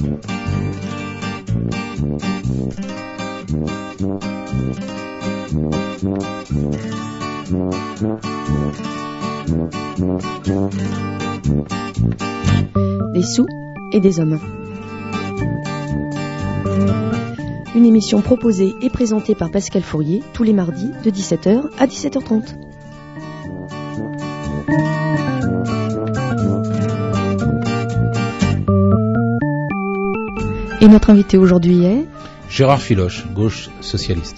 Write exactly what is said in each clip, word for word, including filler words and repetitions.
Des sous et des hommes. Une émission proposée et présentée par Pascal Fourier tous les mardis de dix-sept heures à dix-sept heures trente. Et notre invité aujourd'hui est Gérard Filoche, gauche socialiste.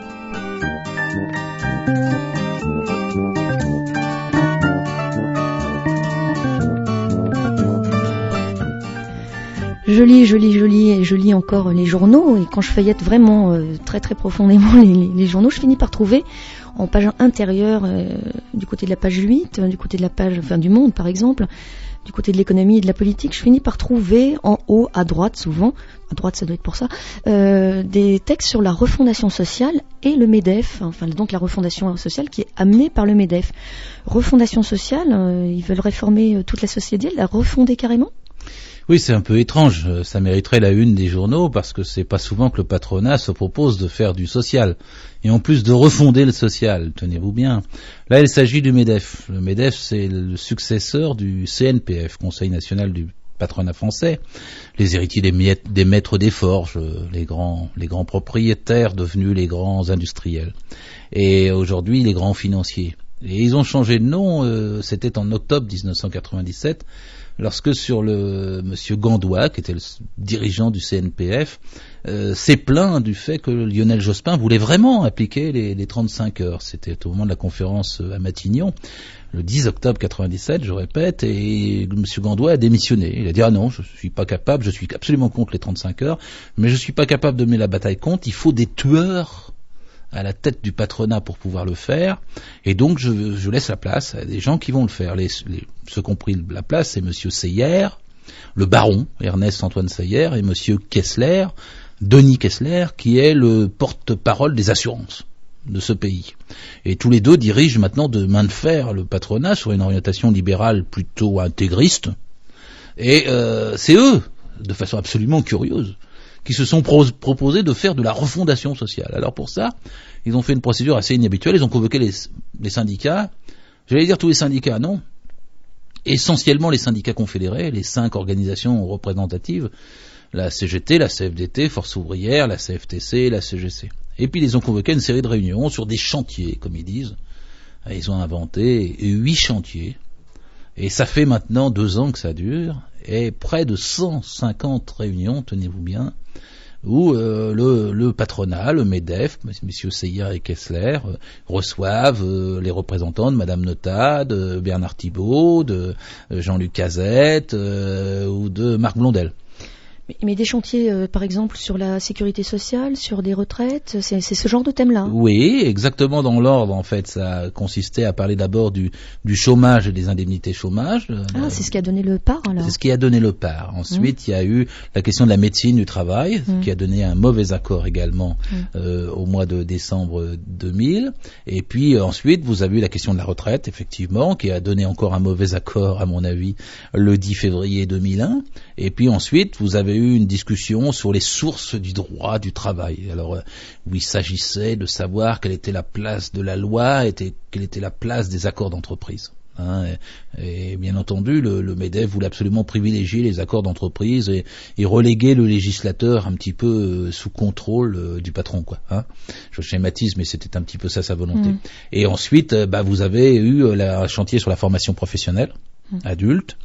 Je lis, je lis, je lis et je lis encore les journaux, et quand je feuillette vraiment euh, très très profondément les, les, les journaux, je finis par trouver en page intérieure, euh, du côté de la page huit, euh, du côté de la page, enfin du Monde par exemple, du côté de l'économie et de la politique, je finis par trouver en haut, à droite souvent, à droite ça doit être pour ça, euh, des textes sur la refondation sociale et le MEDEF, enfin donc la refondation sociale qui est amenée par le MEDEF. Refondation sociale, euh, ils veulent réformer toute la société, la refonder carrément ? Oui, c'est un peu étrange. Ça mériterait la une des journaux parce que c'est pas souvent que le patronat se propose de faire du social. Et en plus de refonder le social, tenez-vous bien. Là, il s'agit du MEDEF. Le MEDEF, c'est le successeur du C N P F, Conseil national du patronat français. Les héritiers des, miettes, des maîtres des forges, les grands, les grands propriétaires devenus les grands industriels. Et aujourd'hui, les grands financiers. Et ils ont changé de nom, euh, c'était en octobre dix-neuf cent quatre-vingt-dix-sept, lorsque sur le monsieur Gandois, qui était le dirigeant du C N P F, euh, s'est plaint du fait que Lionel Jospin voulait vraiment appliquer les, les trente-cinq heures. C'était au moment de la conférence à Matignon, le dix octobre quatre-vingt-dix-sept, je répète, et monsieur Gandois a démissionné. Il a dit « Ah non, je suis pas capable, je suis absolument contre les trente-cinq heures, mais je suis pas capable de mener la bataille contre, il faut des tueurs à la tête du patronat pour pouvoir le faire, et donc je, je laisse la place à des gens qui vont le faire. Les, les, ceux qui ont pris la place, c'est monsieur Seyer, le baron Ernest Antoine Seyer, et monsieur Kessler, Denis Kessler, qui est le porte-parole des assurances de ce pays. Et tous les deux dirigent maintenant de main de fer le patronat sur une orientation libérale plutôt intégriste, et euh, c'est eux, de façon absolument curieuse, qui se sont pro- proposés de faire de la refondation sociale. Alors pour ça, ils ont fait une procédure assez inhabituelle, ils ont convoqué les, les syndicats, j'allais dire tous les syndicats, non, essentiellement les syndicats confédérés, les cinq organisations représentatives, la C G T, la C F D T, Force ouvrière, la C F T C, la C G C. Et puis ils ont convoqué une série de réunions sur des chantiers, comme ils disent. Ils ont inventé huit chantiers, et ça fait maintenant deux ans que ça dure, et près de cent cinquante réunions, tenez-vous bien, où euh, le, le patronat, le MEDEF, messieurs Seyer et Kessler, euh, reçoivent euh, les représentants de Madame Nota, de Bernard Thibault, de euh, Jean-Luc Cazette euh, ou de Marc Blondel. Mais, mais des chantiers, euh, par exemple, sur la sécurité sociale, sur des retraites, c'est, c'est ce genre de thème-là. Oui, exactement dans l'ordre, en fait. Ça consistait à parler d'abord du, du chômage et des indemnités chômage. Ah, euh, c'est ce qui a donné le pas, alors. C'est ce qui a donné le pas. Ensuite, mmh. il y a eu la question de la médecine du travail, mmh. qui a donné un mauvais accord également mmh. euh, au mois de décembre deux mille. Et puis, euh, ensuite, vous avez eu la question de la retraite, effectivement, qui a donné encore un mauvais accord, à mon avis, le dix février deux mille un. Et puis ensuite, vous avez eu une discussion sur les sources du droit du travail. Alors, euh, où il s'agissait de savoir quelle était la place de la loi, était, quelle était la place des accords d'entreprise. Hein, et, et bien entendu, le, le MEDEF voulait absolument privilégier les accords d'entreprise et, et reléguer le législateur un petit peu euh, sous contrôle euh, du patron, quoi. Hein. Je schématise, mais c'était un petit peu ça sa volonté. Mmh. Et ensuite, euh, bah, vous avez eu euh, la, un chantier sur la formation professionnelle adultes,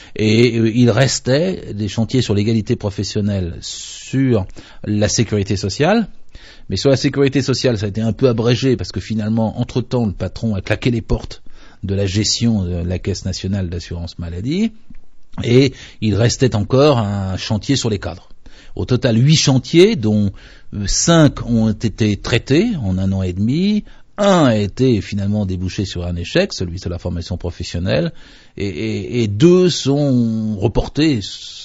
et euh, il restait des chantiers sur l'égalité professionnelle, sur la sécurité sociale, mais sur la sécurité sociale ça a été un peu abrégé parce que finalement entre-temps le patron a claqué les portes de la gestion de la Caisse nationale d'assurance maladie, et il restait encore un chantier sur les cadres. Au total huit chantiers dont cinq ont été traités en un an et demi. Un a été finalement débouché sur un échec, celui de la formation professionnelle, et, et, et deux sont reportés,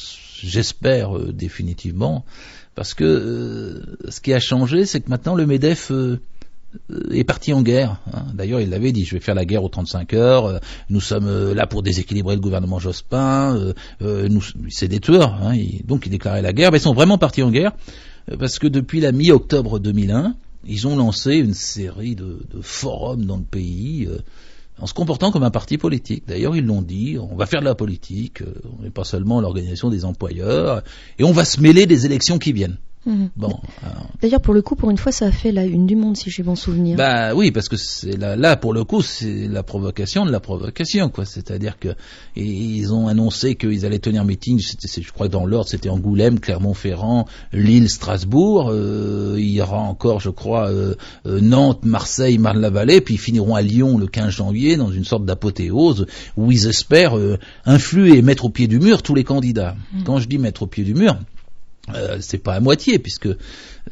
j'espère euh, définitivement, parce que euh, ce qui a changé, c'est que maintenant le MEDEF euh, est parti en guerre. Hein. D'ailleurs, il l'avait dit, je vais faire la guerre aux trente-cinq heures, euh, nous sommes euh, là pour déséquilibrer le gouvernement Jospin, euh, euh, nous, c'est des tueurs, hein, il, donc il déclarait la guerre. Ben, ils sont vraiment partis en guerre, euh, parce que depuis la mi-octobre deux mille un, ils ont lancé une série de, de forums dans le pays, euh, en se comportant comme un parti politique. D'ailleurs, ils l'ont dit, on va faire de la politique, euh, on n'est pas seulement l'organisation des employeurs, et on va se mêler des élections qui viennent. Mmh. Bon. Alors... D'ailleurs, pour le coup, pour une fois, ça a fait la une du Monde, si j'ai bon souvenir. Bah oui, parce que c'est là, là, pour le coup, c'est la provocation de la provocation, quoi. C'est-à-dire que ils ont annoncé qu'ils allaient tenir meeting. C'était, je crois que dans l'ordre, c'était Angoulême, Clermont-Ferrand, Lille, Strasbourg. Euh, il y aura encore, je crois, euh, euh, Nantes, Marseille, Marne-la-Vallée, puis ils finiront à Lyon le quinze janvier dans une sorte d'apothéose où ils espèrent euh, influer et mettre au pied du mur tous les candidats. Mmh. Quand je dis mettre au pied du mur, Euh, c'est pas à moitié, puisque euh,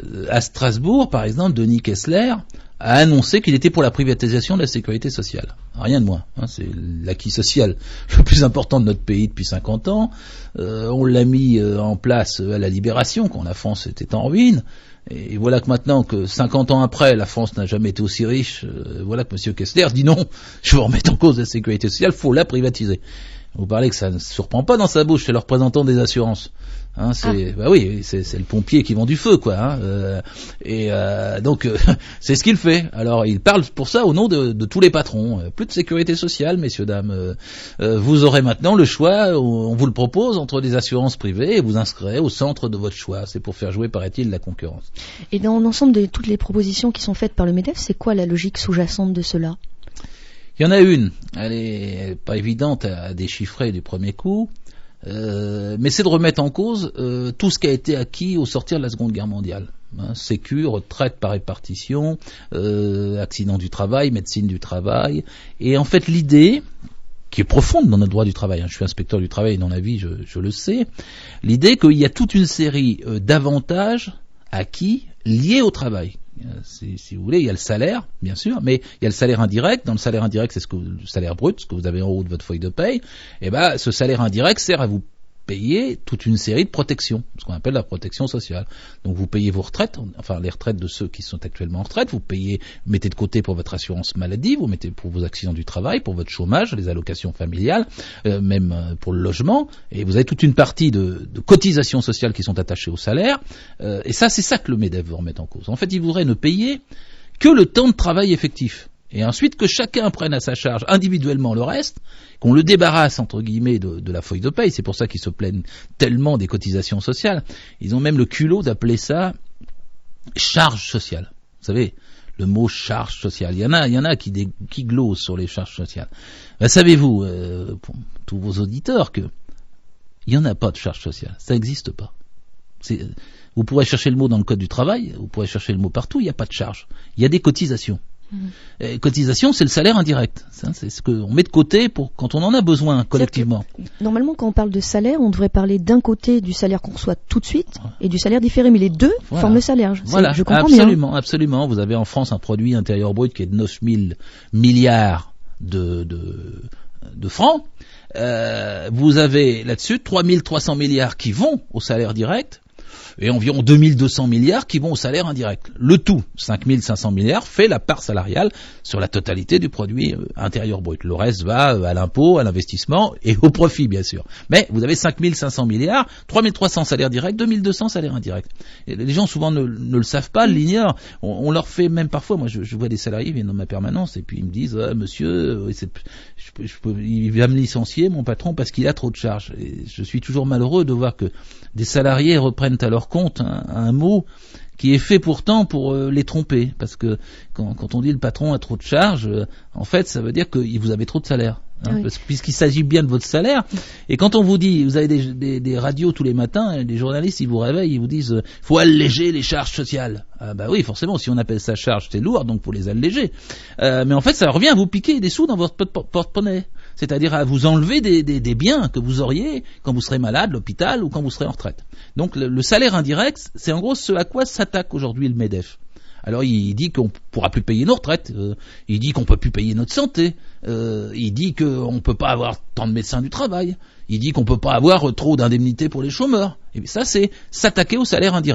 à Strasbourg, par exemple, Denis Kessler a annoncé qu'il était pour la privatisation de la sécurité sociale. Rien de moins. Hein, c'est l'acquis social le plus important de notre pays depuis cinquante ans. Euh, on l'a mis euh, en place à la Libération, quand la France était en ruine. Et voilà que maintenant, que cinquante ans après, la France n'a jamais été aussi riche, euh, voilà que M. Kessler dit non, je veux remettre en cause la sécurité sociale, faut la privatiser. Vous parlez que ça ne surprend pas dans sa bouche, c'est le représentant des assurances. Hein, c'est, ah. bah oui, c'est, c'est le pompier qui vend du feu, quoi. Hein, euh, et euh, donc, euh, c'est ce qu'il fait. Alors, il parle pour ça au nom de, de tous les patrons. Euh, plus de sécurité sociale, messieurs, dames. Euh, euh, vous aurez maintenant le choix, on vous le propose, entre des assurances privées et vous inscrirez au centre de votre choix. C'est pour faire jouer, paraît-il, la concurrence. Et dans l'ensemble de toutes les propositions qui sont faites par le MEDEF, c'est quoi la logique sous-jacente de cela ? Il y en a une. Elle est pas évidente à déchiffrer du premier coup. Euh, mais c'est de remettre en cause euh, tout ce qui a été acquis au sortir de la Seconde Guerre mondiale. Hein, sécu, retraite par répartition, euh, accident du travail, médecine du travail. Et en fait, l'idée, qui est profonde dans notre droit du travail, hein, je suis inspecteur du travail dans la vie, je, je le sais, l'idée qu'il y a toute une série euh, d'avantages acquis liés au travail. Si, si vous voulez, il y a le salaire, bien sûr, mais il y a le salaire indirect. Dans le salaire indirect, c'est ce que, le salaire brut, ce que vous avez en haut de votre feuille de paye. Et ben, ce salaire indirect sert à vous payer toute une série de protections, ce qu'on appelle la protection sociale. Donc vous payez vos retraites, enfin les retraites de ceux qui sont actuellement en retraite, vous payez, vous mettez de côté pour votre assurance maladie, vous mettez pour vos accidents du travail, pour votre chômage, les allocations familiales, euh, même euh, pour le logement, et vous avez toute une partie de, de cotisations sociales qui sont attachées au salaire, euh, et ça c'est ça que le MEDEF veut remettre en cause. En fait, il voudrait ne payer que le temps de travail effectif. Et ensuite que chacun prenne à sa charge individuellement le reste, qu'on le débarrasse entre guillemets de, de la feuille de paye. C'est pour ça qu'ils se plaignent tellement des cotisations sociales. Ils ont même le culot d'appeler ça charge sociale. Vous savez, le mot charge sociale. Il y en a, il y en a qui, dé, qui glosent sur les charges sociales. Ben, savez-vous, euh, pour tous vos auditeurs, que il y en a pas de charge sociale. Ça n'existe pas. C'est, vous pourrez chercher le mot dans le code du travail, vous pourrez chercher le mot partout. Il n'y a pas de charge. Il y a des cotisations. Mmh. Cotisation, c'est le salaire indirect. C'est ce qu'on met de côté pour quand on en a besoin collectivement. Normalement, quand on parle de salaire, on devrait parler d'un côté du salaire qu'on reçoit tout de suite et du salaire différé, mais les deux voilà. forment le salaire. Voilà, je comprends absolument, bien. absolument. Vous avez en France un produit intérieur brut qui est de neuf mille milliards de, de, de francs. Euh, vous avez là-dessus trois mille trois cents milliards qui vont au salaire direct. Et environ deux mille deux cents milliards qui vont au salaire indirect. Le tout, cinq mille cinq cents milliards, fait la part salariale sur la totalité du produit euh, intérieur brut. Le reste va euh, à l'impôt, à l'investissement et au profit, bien sûr. Mais vous avez cinq mille cinq cents milliards, trois mille trois cents salaires directs, deux mille deux cents salaires indirects. Et les gens souvent ne, ne le savent pas, l'ignorent. On, on leur fait même parfois, moi je, je vois des salariés qui viennent dans ma permanence et puis ils me disent ah, monsieur, euh, c'est, je, je peux, il va me licencier mon patron parce qu'il a trop de charges. Et je suis toujours malheureux de voir que des salariés reprennent à leur compte un, un mot qui est fait pourtant pour euh, les tromper, parce que quand, quand on dit le patron a trop de charges, euh, en fait ça veut dire que vous avez trop de salaire, hein, oui. parce, puisqu'il s'agit bien de votre salaire. Et quand on vous dit, vous avez des, des, des radios tous les matins, des journalistes ils vous réveillent, ils vous disent euh, faut alléger les charges sociales. Ah bah oui, forcément, si on appelle ça charge, c'est lourd, donc faut les alléger. Euh, mais en fait ça revient à vous piquer des sous dans votre porte-monnaie. C'est-à-dire à vous enlever des, des, des biens que vous auriez quand vous serez malade, l'hôpital ou quand vous serez en retraite. Donc le, le salaire indirect, c'est en gros ce à quoi s'attaque aujourd'hui le MEDEF. Alors il dit qu'on ne pourra plus payer nos retraites, euh, il dit qu'on ne peut plus payer notre santé, euh, il dit qu'on ne peut pas avoir tant de médecins du travail, il dit qu'on ne peut pas avoir trop d'indemnités pour les chômeurs. Et ça c'est s'attaquer au salaire indirect.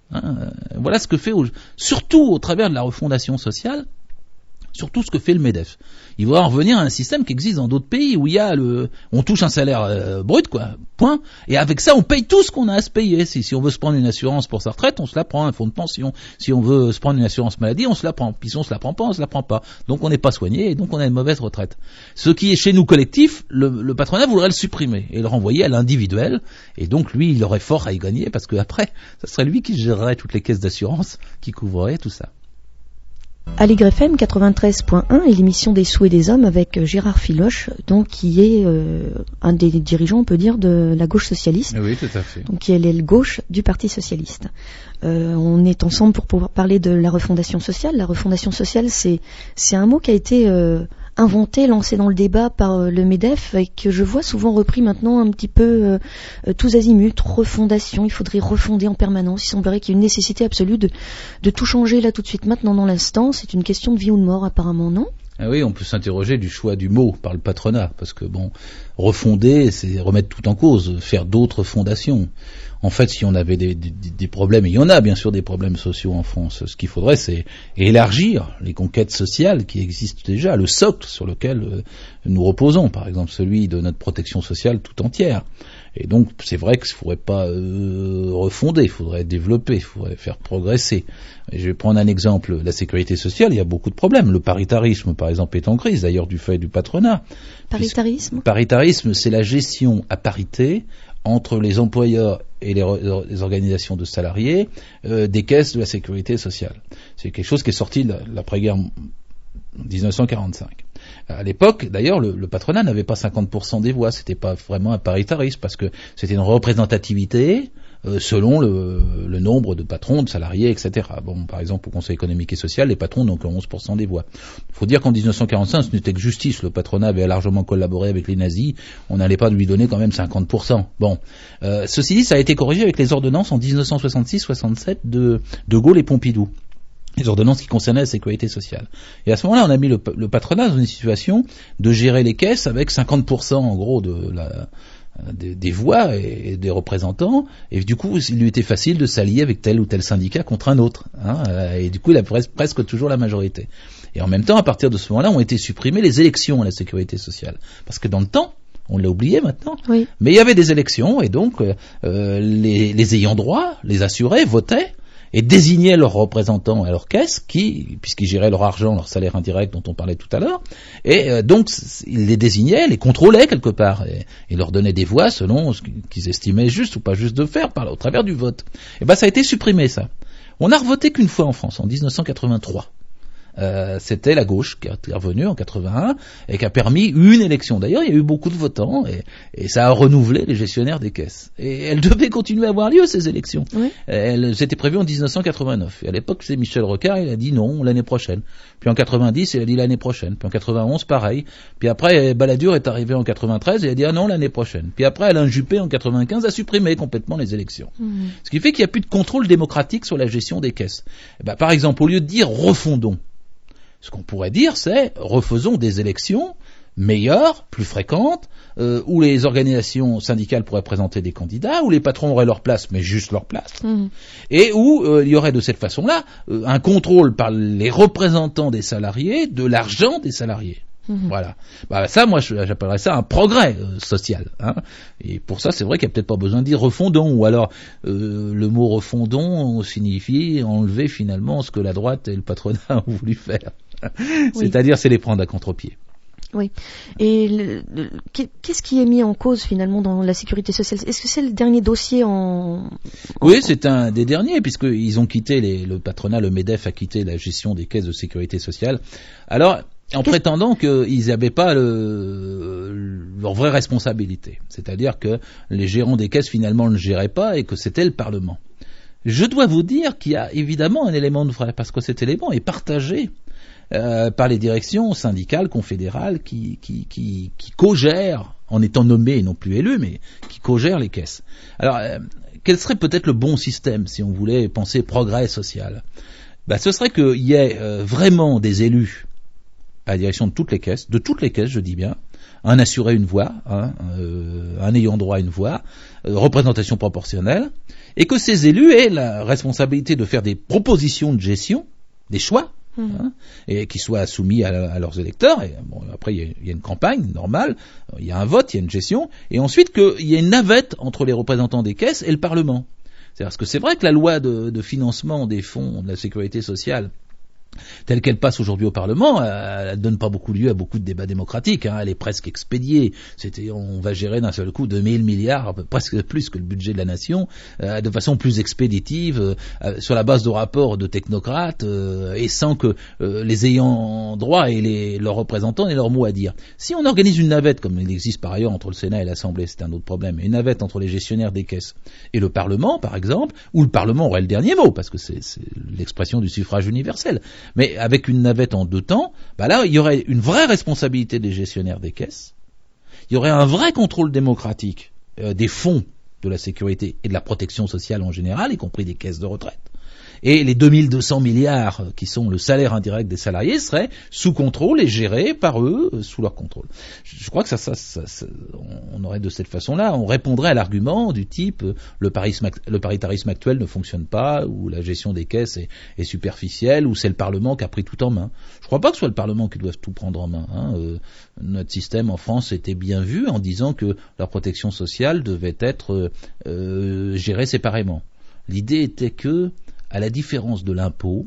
Hein, voilà ce que fait, au, surtout au travers de la refondation sociale, surtout ce que fait le MEDEF. Il va en revenir à un système qui existe dans d'autres pays où il y a le, on touche un salaire euh, brut, quoi, point. Et avec ça, on paye tout ce qu'on a à se payer. Si, si on veut se prendre une assurance pour sa retraite, on se la prend, un fonds de pension. Si on veut se prendre une assurance maladie, on se la prend. Puis si on se la prend pas, on se la prend pas. Donc on n'est pas soigné et donc on a une mauvaise retraite. Ce qui est chez nous collectif, le, le patronat voudrait le supprimer et le renvoyer à l'individuel. Et donc lui, il aurait fort à y gagner parce que après, ça serait lui qui gérerait toutes les caisses d'assurance, qui couvrerait tout ça. Aligre F M quatre-vingt-treize point un et l'émission des sous et des hommes avec Gérard Filoche, donc qui est euh, un des dirigeants, on peut dire, de la gauche socialiste. Oui, tout à fait. Donc qui est l'aile gauche du Parti socialiste. Euh, on est ensemble pour pouvoir parler de la refondation sociale. La refondation sociale, c'est c'est un mot qui a été euh, inventé, lancé dans le débat par euh, le MEDEF et que je vois souvent repris maintenant un petit peu euh, euh, tous azimuts. Refondation, il faudrait refonder en permanence. Il semblerait qu'il y ait une nécessité absolue de, de tout changer là tout de suite, maintenant dans l'instant. C'est une question de vie ou de mort apparemment, non ? Ah oui, on peut s'interroger du choix du mot par le patronat, parce que bon, refonder, c'est remettre tout en cause, faire d'autres fondations. En fait, si on avait des, des, des problèmes, et il y en a bien sûr des problèmes sociaux en France, ce qu'il faudrait, c'est élargir les conquêtes sociales qui existent déjà, le socle sur lequel euh, nous reposons, par exemple celui de notre protection sociale tout entière. Et donc, c'est vrai qu'il ne faudrait pas euh, refonder, il faudrait développer, il faudrait faire progresser. Et je vais prendre un exemple, la sécurité sociale, il y a beaucoup de problèmes. Le paritarisme, par exemple, est en crise, d'ailleurs du fait du patronat. Paritarisme ? Paritarisme, c'est la gestion à parité entre les employeurs et les, les organisations de salariés euh, des caisses de la sécurité sociale. C'est quelque chose qui est sorti de l'après-guerre dix-neuf cent quarante-cinq. À l'époque, d'ailleurs, le, le patronat n'avait pas cinquante pour cent des voix, c'était pas vraiment un paritarisme, parce que c'était une représentativité euh, selon le, le nombre de patrons, de salariés, et cetera. Bon, par exemple, au Conseil économique et social, les patrons n'ont que onze pour cent des voix. Il faut dire qu'en dix-neuf cent quarante-cinq, ce n'était que justice. Le patronat avait largement collaboré avec les nazis, on n'allait pas lui donner quand même cinquante pour cent. Bon, euh, ceci dit, ça a été corrigé avec les ordonnances en dix-neuf cent soixante-six soixante-sept de De Gaulle et Pompidou. Les ordonnances qui concernaient la sécurité sociale. Et à ce moment-là, on a mis le, le patronat dans une situation de gérer les caisses avec cinquante pour cent en gros de la, des, des voix et, et des représentants, et du coup, il lui était facile de s'allier avec tel ou tel syndicat contre un autre. Hein, et du coup, il a pres- presque toujours la majorité. Et en même temps, à partir de ce moment-là, ont été supprimées les élections à la sécurité sociale. Parce que dans le temps, on l'a oublié maintenant, oui. Mais il y avait des élections, et donc euh, les, les ayants droit, les assurés, votaient, et désignaient leurs représentants à leur caisse, qui, puisqu'ils géraient leur argent, leur salaire indirect dont on parlait tout à l'heure, et euh, donc ils les désignaient, les contrôlaient quelque part, et, et leur donnaient des voix selon ce qu'ils estimaient juste ou pas juste de faire par, au travers du vote. Et ben ça a été supprimé ça. On n'a revoté qu'une fois en France, en dix-neuf cent quatre-vingt-trois. Euh, c'était la gauche qui est revenue en quatre-vingt-un et qui a permis une élection. D'ailleurs, il y a eu beaucoup de votants et, et ça a renouvelé les gestionnaires des caisses. Et elles devaient continuer à avoir lieu, ces élections. Oui. Elles étaient prévues en dix-neuf cent quatre-vingt-neuf. Et à l'époque, c'est Michel Rocard, il a dit non, l'année prochaine. Puis en quatre-vingt-dix, il a dit l'année prochaine. Puis en quatre-vingt-onze, pareil. Puis après, Balladur est arrivé en quatre-vingt-treize et il a dit ah non, l'année prochaine. Puis après, Alain Juppé, en quatre-vingt-quinze, a supprimé complètement les élections. Mmh. Ce qui fait qu'il n'y a plus de contrôle démocratique sur la gestion des caisses. Et ben, par exemple, au lieu de dire refondons, ce qu'on pourrait dire, c'est refaisons des élections meilleures, plus fréquentes, euh, où les organisations syndicales pourraient présenter des candidats, où les patrons auraient leur place, mais juste leur place, mmh. et où euh, il y aurait de cette façon-là euh, un contrôle par les représentants des salariés de l'argent des salariés. Mmh. Voilà. Bah, ça, moi, j'appellerais ça un progrès euh, social. Hein. Et pour ça, c'est vrai qu'il n'y a peut-être pas besoin de dire refondons, ou alors euh, le mot refondons signifie enlever finalement ce que la droite et le patronat ont voulu faire. Oui. C'est-à-dire, c'est les prendre à contre-pied. Oui. Et le, le, qu'est-ce qui est mis en cause finalement dans la sécurité sociale ? Est-ce que c'est le dernier dossier en... en... Oui, c'est un des derniers, puisqu'ils ont quitté, les, le patronat, le MEDEF a quitté la gestion des caisses de sécurité sociale. Alors, en Qu'est-ce... prétendant qu'ils n'avaient pas le, leur vraie responsabilité. C'est-à-dire que les gérants des caisses finalement ne géraient pas et que c'était le Parlement. Je dois vous dire qu'il y a évidemment un élément de vrai, parce que cet élément est partagé Euh, par les directions syndicales, confédérales, qui, qui, qui, qui co-gèrent, en étant nommés et non plus élus, mais qui co-gèrent les caisses. Alors, euh, quel serait peut-être le bon système si on voulait penser progrès social ? Ben, ce serait qu'il y ait euh, vraiment des élus à la direction de toutes les caisses, de toutes les caisses, je dis bien, un assuré une voix, hein, euh, un ayant droit une voix, euh, représentation proportionnelle, et que ces élus aient la responsabilité de faire des propositions de gestion, des choix, mmh. hein, et qui soient soumis à, à leurs électeurs. Et bon, après, il y, y a une campagne normale, il y a un vote, il y a une gestion, et ensuite qu'il y a une navette entre les représentants des caisses et le Parlement. C'est parce que c'est vrai que la loi de, de financement des fonds de la sécurité sociale, telle qu'elle passe aujourd'hui au Parlement, elle ne donne pas beaucoup lieu à beaucoup de débats démocratiques. Hein, elle est presque expédiée. C'était, on va gérer d'un seul coup deux mille milliards, presque plus que le budget de la nation, euh, de façon plus expéditive, euh, sur la base de rapports de technocrates, euh, et sans que euh, les ayants droit et les, leurs représentants aient leur mot à dire. Si on organise une navette, comme il existe par ailleurs entre le Sénat et l'Assemblée, c'est un autre problème, une navette entre les gestionnaires des caisses et le Parlement, par exemple, où le Parlement aurait le dernier mot, parce que c'est, c'est l'expression du suffrage universel. Mais avec une navette en deux temps, bah là, il y aurait une vraie responsabilité des gestionnaires des caisses, il y aurait un vrai contrôle démocratique euh, des fonds de la sécurité et de la protection sociale en général, y compris des caisses de retraite. Et les deux mille deux cents milliards qui sont le salaire indirect des salariés seraient sous contrôle et gérés par eux, sous leur contrôle. Je crois que ça, ça, ça, ça on aurait de cette façon-là, on répondrait à l'argument du type le, parisme, le paritarisme actuel ne fonctionne pas, ou la gestion des caisses est, est superficielle, ou c'est le Parlement qui a pris tout en main. Je ne crois pas que ce soit le Parlement qui doit tout prendre en main. Hein. Euh, notre système en France était bien vu en disant que la protection sociale devait être euh, gérée séparément. L'idée était que, à la différence de l'impôt,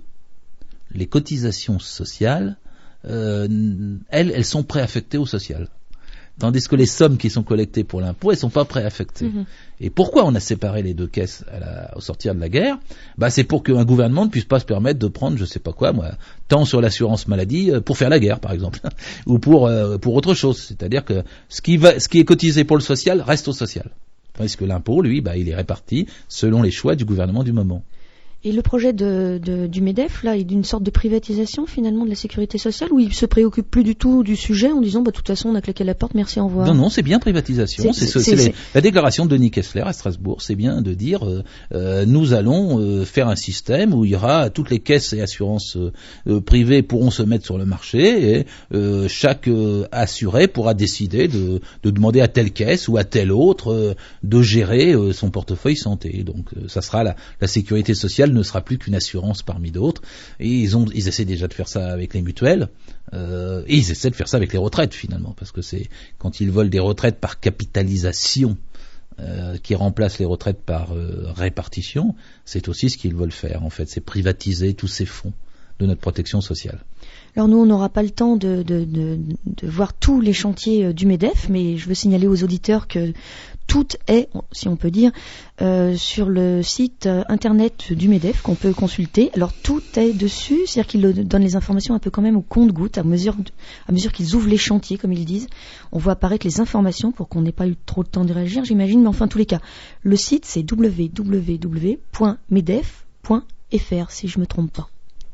les cotisations sociales, euh, elles, elles sont préaffectées au social. Tandis que les sommes qui sont collectées pour l'impôt, elles sont pas préaffectées. Mmh. Et pourquoi on a séparé les deux caisses à la, au sortir de la guerre? Bah, c'est pour qu'un gouvernement ne puisse pas se permettre de prendre, je sais pas quoi, moi, tant sur l'assurance maladie pour faire la guerre, par exemple, ou pour euh, pour autre chose. C'est-à-dire que ce qui va, ce qui est cotisé pour le social reste au social. Tandis que l'impôt, lui, bah, il est réparti selon les choix du gouvernement du moment. Et le projet de, de, du MEDEF, là, est d'une sorte de privatisation, finalement, de la sécurité sociale, où il se préoccupe plus du tout du sujet en disant, bah, de toute façon, on a claqué la porte, merci, au revoir. Non, non, c'est bien privatisation. C'est, c'est, c'est, c'est, c'est les, la déclaration de Denis Kessler à Strasbourg, c'est bien de dire, euh, euh, nous allons euh, faire un système où il y aura toutes les caisses et assurances euh, privées pourront se mettre sur le marché, et euh, chaque euh, assuré pourra décider de, de demander à telle caisse ou à telle autre euh, de gérer euh, son portefeuille santé. Donc, euh, ça sera la, la sécurité sociale ne sera plus qu'une assurance parmi d'autres, et ils ont, ils essaient déjà de faire ça avec les mutuelles, euh, et ils essaient de faire ça avec les retraites finalement, parce que c'est quand ils veulent des retraites par capitalisation euh, qui remplacent les retraites par euh, répartition, c'est aussi ce qu'ils veulent faire en fait, c'est privatiser tous ces fonds de notre protection sociale. Alors nous, on n'aura pas le temps de, de, de, de voir tous les chantiers du MEDEF, mais je veux signaler aux auditeurs que tout est, si on peut dire, euh, sur le site internet du MEDEF qu'on peut consulter. Alors tout est dessus, c'est-à-dire qu'ils donnent les informations un peu quand même au compte-gouttes, à mesure, de, à mesure qu'ils ouvrent les chantiers, comme ils disent. On voit apparaître les informations pour qu'on n'ait pas eu trop de temps de réagir, j'imagine, mais enfin, en tous les cas, le site c'est w w w point medef point f r, si je me trompe pas.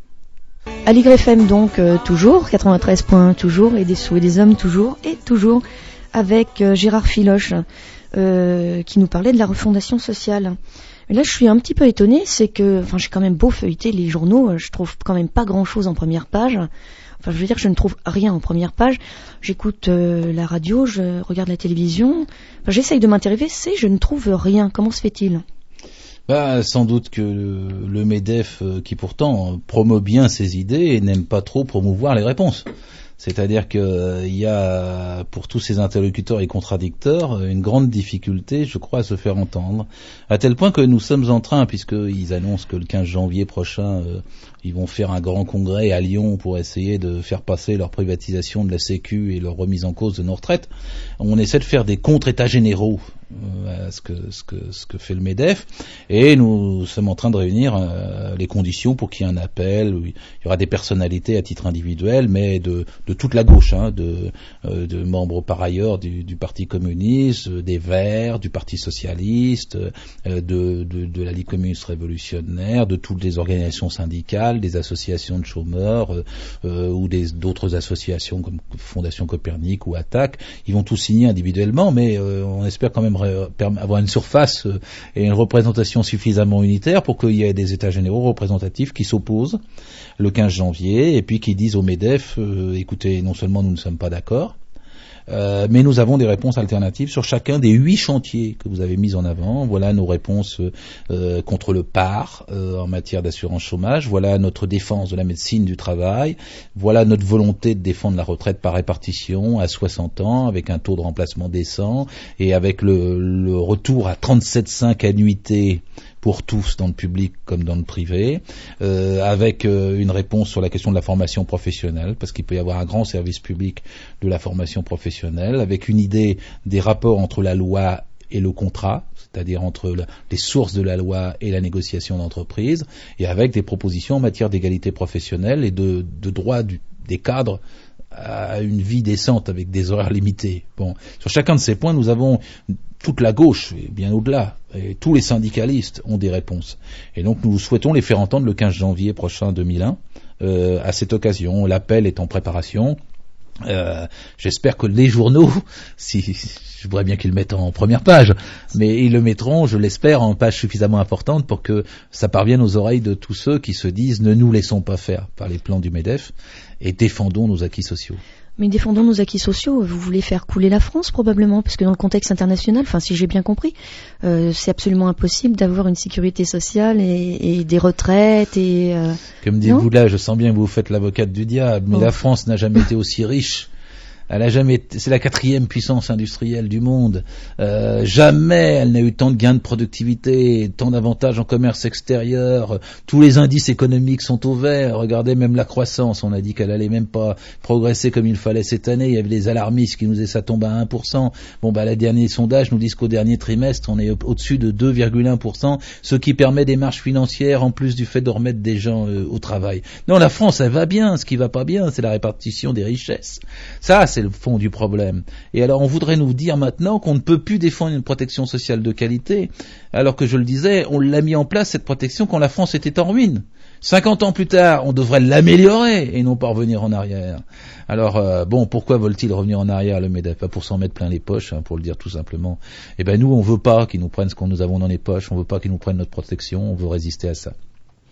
À l'Y F M donc, euh, toujours, quatre-vingt-treize points toujours, et des sous et des hommes toujours, et toujours avec euh, Gérard Filoche, euh, qui nous parlait de la refondation sociale. Mais là, je suis un petit peu étonnée, c'est que, enfin, j'ai quand même beau feuilleter les journaux, je trouve quand même pas grand-chose en première page. Enfin, je veux dire, je ne trouve rien en première page. J'écoute euh, la radio, je regarde la télévision, enfin, j'essaye de m'intéresser, je ne trouve rien. Comment se fait-il ? Bah, sans doute que le, le MEDEF, euh, qui pourtant promeut bien ses idées, n'aime pas trop promouvoir les réponses. C'est-à-dire qu'il euh, y a, pour tous ces interlocuteurs et contradicteurs, une grande difficulté, je crois, à se faire entendre, à tel point que nous sommes en train, puisqu'ils annoncent que le quinze janvier prochain, euh, ils vont faire un grand congrès à Lyon pour essayer de faire passer leur privatisation de la Sécu et leur remise en cause de nos retraites, on essaie de faire des contre-états généraux à ce que, ce que, ce que fait le MEDEF, et nous sommes en train de réunir euh, les conditions pour qu'il y ait un appel, où il y aura des personnalités à titre individuel, mais de, de toute la gauche, hein, de, euh, de membres par ailleurs du, du Parti communiste, des Verts, du Parti socialiste, euh, de, de, de la Ligue communiste révolutionnaire, de toutes les organisations syndicales, des associations de chômeurs, euh, euh, ou des, d'autres associations comme Fondation Copernic ou Attac. Ils vont tous signer individuellement, mais euh, on espère quand même avoir une surface et une représentation suffisamment unitaire pour qu'il y ait des états généraux représentatifs qui s'opposent le quinze janvier et puis qui disent au MEDEF, euh, écoutez, non seulement nous ne sommes pas d'accord, Euh, mais nous avons des réponses alternatives sur chacun des huit chantiers que vous avez mis en avant. Voilà nos réponses euh, contre le P A R euh, en matière d'assurance chômage. Voilà notre défense de la médecine du travail. Voilà notre volonté de défendre la retraite par répartition à soixante ans avec un taux de remplacement décent et avec le, le retour à trente-sept virgule cinq annuités pour tous dans le public comme dans le privé, euh, avec euh, une réponse sur la question de la formation professionnelle, parce qu'il peut y avoir un grand service public de la formation professionnelle, avec une idée des rapports entre la loi et le contrat, c'est-à-dire entre la, les sources de la loi et la négociation d'entreprise, et avec des propositions en matière d'égalité professionnelle et de, de droit du, des cadres à une vie décente avec des horaires limités. Bon, sur chacun de ces points, nous avons toute la gauche, et bien au-delà, et tous les syndicalistes ont des réponses. Et donc nous souhaitons les faire entendre le quinze janvier prochain deux mille un. Euh, à cette occasion, l'appel est en préparation. Euh, j'espère que les journaux, si, je voudrais bien qu'ils le mettent en première page, mais ils le mettront, je l'espère, en page suffisamment importante pour que ça parvienne aux oreilles de tous ceux qui se disent ne nous laissons pas faire par les plans du MEDEF et défendons nos acquis sociaux. Mais défendons nos acquis sociaux, vous voulez faire couler la France probablement, parce que dans le contexte international, enfin si j'ai bien compris, euh, c'est absolument impossible d'avoir une sécurité sociale et, et des retraites et... Euh, Comme dites-vous là, je sens bien que vous faites l'avocate du diable, mais oh. La France n'a jamais été aussi riche. Elle a jamais été, c'est la quatrième puissance industrielle du monde. Euh, jamais elle n'a eu tant de gains de productivité, tant d'avantages en commerce extérieur. Tous les indices économiques sont au vert. Regardez même la croissance. On a dit qu'elle allait même pas progresser comme il fallait cette année. Il y avait les alarmistes qui nous disaient ça tombe à un pour cent. Bon bah les derniers sondages nous disent qu'au dernier trimestre on est au-dessus de deux virgule un pour cent, ce qui permet des marges financières en plus du fait de remettre des gens euh, au travail. Non, la France elle va bien. Ce qui va pas bien, c'est la répartition des richesses. Ça c'est le fond du problème. Et alors on voudrait nous dire maintenant qu'on ne peut plus défendre une protection sociale de qualité, alors que je le disais, on l'a mis en place cette protection quand la France était en ruine. cinquante ans plus tard, on devrait l'améliorer et non pas revenir en arrière. Alors euh, bon, pourquoi veulent-ils revenir en arrière le MEDEF? Pas pour s'en mettre plein les poches, hein, pour le dire tout simplement. Eh ben nous, on veut pas qu'ils nous prennent ce que nous avons dans les poches, on veut pas qu'ils nous prennent notre protection, on veut résister à ça.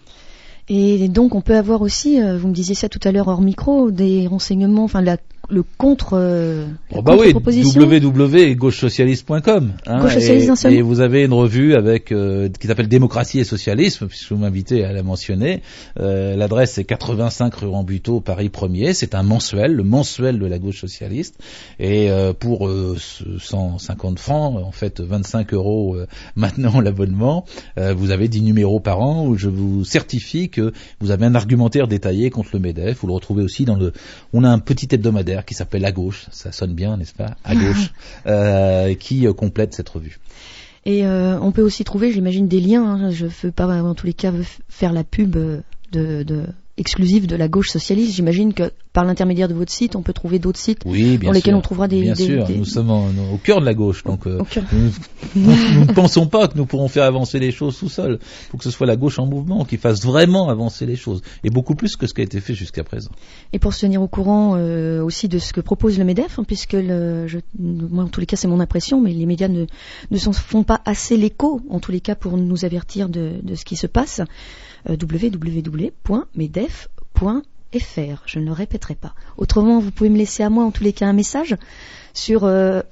Et donc on peut avoir aussi, euh, vous me disiez ça tout à l'heure hors micro, des renseignements, enfin la le contre euh, oh bah oui, w w w point gauche socialiste point com hein, Gauche Socialiste, et, et vous avez une revue avec euh, qui s'appelle Démocratie et Socialisme, puisque vous m'invitez à la mentionner. Euh, l'adresse est quatre-vingt-cinq rue Rambuteau, Paris premier. C'est un mensuel, le mensuel de la gauche socialiste. Et euh, pour euh, cent cinquante francs, en fait vingt-cinq euros euh, maintenant l'abonnement, euh, vous avez dix numéros par an où je vous certifie que vous avez un argumentaire détaillé contre le MEDEF. Vous le retrouvez aussi dans le... On a un petit hebdomadaire qui s'appelle À Gauche, ça sonne bien, n'est-ce pas? À Gauche, euh, qui euh, complète cette revue. Et euh, on peut aussi trouver, j'imagine, des liens. Hein, je ne veux pas, en tous les cas, faire la pub de, de exclusive de la gauche socialiste. J'imagine que par l'intermédiaire de votre site, on peut trouver d'autres sites oui, bien dans lesquels sûr. on trouvera des... Bien des, sûr, des... nous sommes en, au cœur de la gauche, donc euh, nous, nous, nous ne pensons pas que nous pourrons faire avancer les choses tout seuls. Il faut que ce soit la gauche en mouvement qui fasse vraiment avancer les choses, et beaucoup plus que ce qui a été fait jusqu'à présent. Et pour se tenir au courant euh, aussi de ce que propose le MEDEF, hein, puisque le, je, moi en tous les cas c'est mon impression, mais les médias ne, ne s'en font pas assez l'écho, en tous les cas pour nous avertir de, de ce qui se passe, euh, w w w point medef point f r. Je ne le répéterai pas. Autrement, vous pouvez me laisser à moi en tous les cas un message sur euh,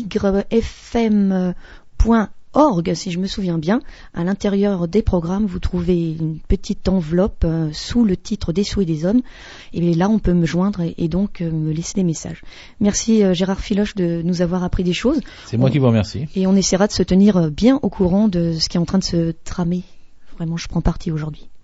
aligrefm point org, si je me souviens bien. À l'intérieur des programmes, vous trouvez une petite enveloppe euh, sous le titre des sous et des hommes. Et là, on peut me joindre et, et donc euh, me laisser des messages. Merci euh, Gérard Filoche de nous avoir appris des choses. C'est moi on, qui vous remercie. Et on essaiera de se tenir bien au courant de ce qui est en train de se tramer. Vraiment, je prends parti aujourd'hui.